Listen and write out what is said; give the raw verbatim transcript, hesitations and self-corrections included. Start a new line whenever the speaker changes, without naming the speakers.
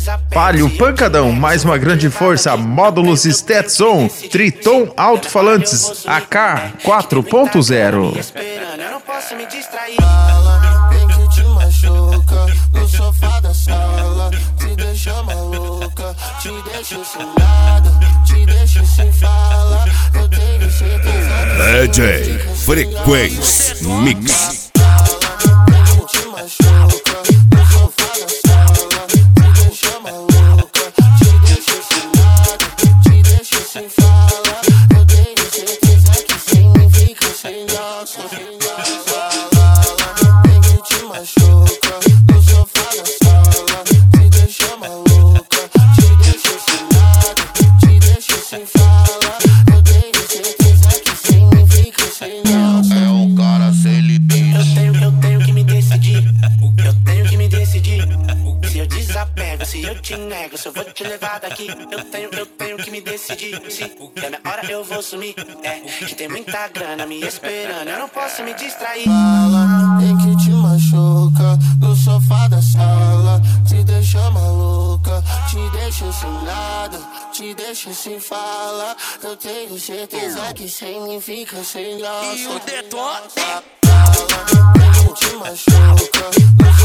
Palio Pancadão, mais uma grande força, módulos Stetson, Triton alto-falantes, A K quatro ponto zero.
Tem que te machuca no sofá da sala, te deixa maluca, te deixa sem nada, te deixa sem fala. Eu tenho certeza
D J Frequência Mix.
Tem que te machuca no sofá da sala, te deixa maluca, te deixa sem nada, te deixa sem fala. Eu tenho certeza que sem mim fica sem graça, sem graça. Machuca no sofá da sala, te deixa maluca, te deixa sem nada, te deixa sem fala. Eu tenho certeza que sem mim fica sem graça. É um cara sem limite. Eu tenho, eu tenho que me decidir. Eu tenho que me decidir. Se eu desapego, se eu te nego, se eu vou te levar daqui. Eu tenho, eu tenho que me decidir. Se é minha hora eu vou sumir. É que tem muita grana me esperando, eu não posso me distrair. Fala, tem que te machuca no sofá da sala, te deixa maluca, te deixa sem nada, te deixa sem fala. Eu tenho certeza que sem mim fica sem graça. E o detona. Fala, tem que te machuca no